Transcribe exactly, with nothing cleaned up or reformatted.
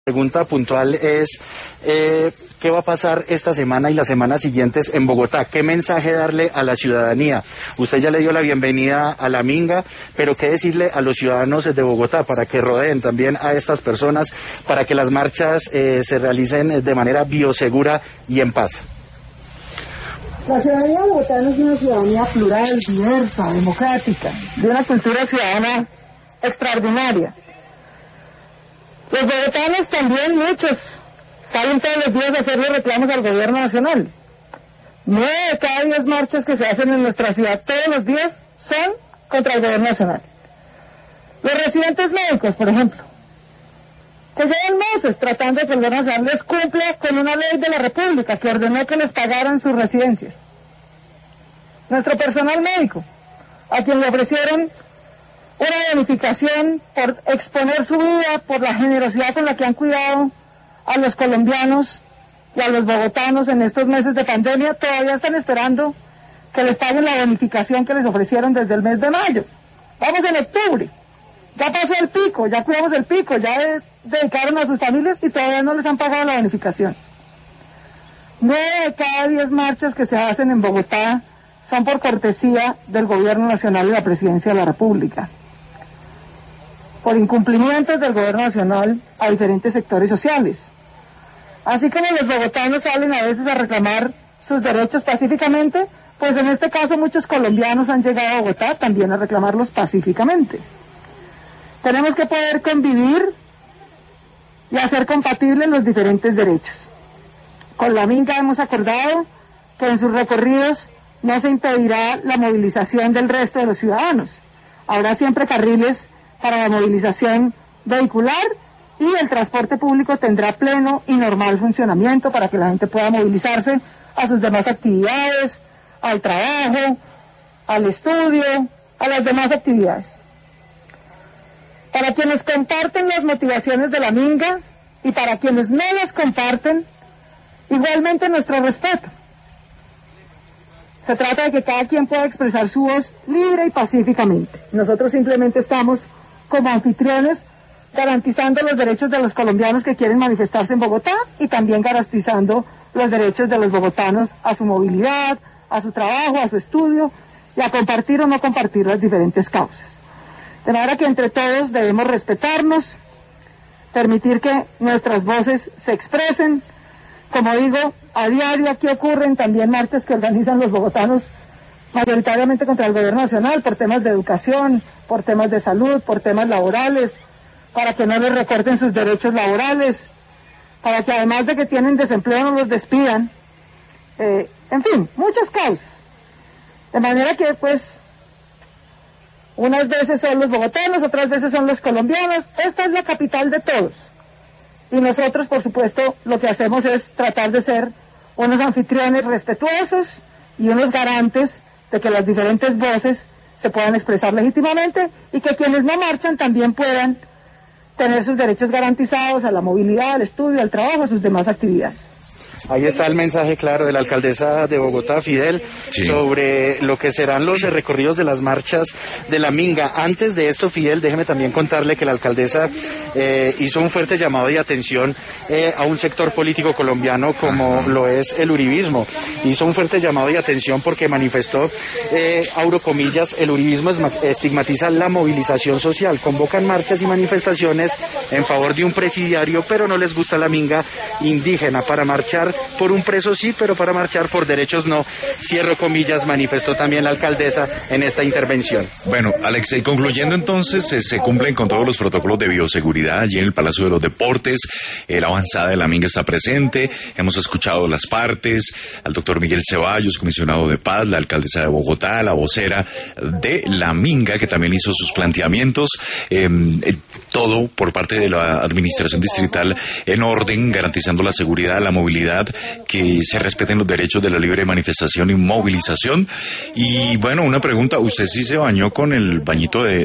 Pregunta puntual es, eh, ¿qué va a pasar esta semana y las semanas siguientes en Bogotá? ¿Qué mensaje darle a la ciudadanía? Usted ya le dio la bienvenida a la Minga, pero ¿qué decirle a los ciudadanos de Bogotá para que rodeen también a estas personas, para que las marchas eh, se realicen de manera biosegura y en paz? La ciudadanía bogotana es una ciudadanía plural, diversa, democrática, de una cultura ciudadana extraordinaria. Los bogotanos también, muchos, salen todos los días a hacerle reclamos al gobierno nacional. Nueve de cada diez marchas que se hacen en nuestra ciudad todos los días son contra el gobierno nacional. Los residentes médicos, por ejemplo, que llevan meses tratando de que el gobierno nacional les cumpla con una ley de la República que ordenó que les pagaran sus residencias. Nuestro personal médico, a quien le ofrecieron una bonificación por exponer su vida, por la generosidad con la que han cuidado a los colombianos y a los bogotanos en estos meses de pandemia, todavía están esperando que les paguen la bonificación que les ofrecieron desde el mes de mayo. Vamos en octubre, ya pasó el pico, ya cuidamos el pico, ya de, dedicaron a sus familias y todavía no les han pagado la bonificación. Nueve de cada diez marchas que se hacen en Bogotá son por cortesía del gobierno nacional y la presidencia de la República, por incumplimientos del gobierno nacional a diferentes sectores sociales. Así como los bogotanos salen a veces a reclamar sus derechos pacíficamente, pues en este caso muchos colombianos han llegado a Bogotá también a reclamarlos pacíficamente. Tenemos que poder convivir y hacer compatibles los diferentes derechos. Con la Minga hemos acordado que en sus recorridos no se impedirá la movilización del resto de los ciudadanos. Habrá siempre carriles para la movilización vehicular y el transporte público tendrá pleno y normal funcionamiento para que la gente pueda movilizarse a sus demás actividades, al trabajo, al estudio, a las demás actividades. Para quienes comparten las motivaciones de la Minga y para quienes no las comparten, igualmente nuestro respeto. Se trata de que cada quien pueda expresar su voz libre y pacíficamente. Nosotros simplemente estamos como anfitriones, garantizando los derechos de los colombianos que quieren manifestarse en Bogotá y también garantizando los derechos de los bogotanos a su movilidad, a su trabajo, a su estudio y a compartir o no compartir las diferentes causas. De manera que entre todos debemos respetarnos, permitir que nuestras voces se expresen. Como digo, a diario aquí ocurren también marchas que organizan los bogotanos mayoritariamente contra el gobierno nacional por temas de educación, por temas de salud, por temas laborales, para que no les recorten sus derechos laborales, para que además de que tienen desempleo no los despidan, eh, en fin, muchas causas. De manera que pues unas veces son los bogotanos, otras veces son los colombianos. Esta es la capital de todos y nosotros por supuesto lo que hacemos es tratar de ser unos anfitriones respetuosos y unos garantes de que las diferentes voces se puedan expresar legítimamente y que quienes no marchan también puedan tener sus derechos garantizados a la movilidad, al estudio, al trabajo, a sus demás actividades. Ahí está el mensaje claro de la alcaldesa de Bogotá, Fidel, sí, sobre lo que serán los recorridos de las marchas de la Minga. Antes de esto, Fidel, déjeme también contarle que la alcaldesa eh, hizo un fuerte llamado de atención eh, a un sector político colombiano como Ajá. lo es el uribismo. Hizo un fuerte llamado de atención porque manifestó, eh, abro comillas, el uribismo estigmatiza la movilización social, convocan marchas y manifestaciones en favor de un presidiario, pero no les gusta la Minga indígena. Para marchar por un preso sí, pero para marchar por derechos no. Cierro comillas, manifestó también la alcaldesa en esta intervención. Bueno, Alex, y concluyendo entonces, eh, se cumplen con todos los protocolos de bioseguridad allí en el Palacio de los Deportes. Eh, la avanzada de la Minga está presente. Hemos escuchado las partes, al doctor Miguel Ceballos, comisionado de paz, la alcaldesa de Bogotá, la vocera de la Minga, que también hizo sus planteamientos. Eh, eh, todo por parte de la administración distrital en orden, garantizando la seguridad, la movilidad, que se respeten los derechos de la libre manifestación y movilización. Y bueno, una pregunta, ¿usted sí se bañó con el bañito de,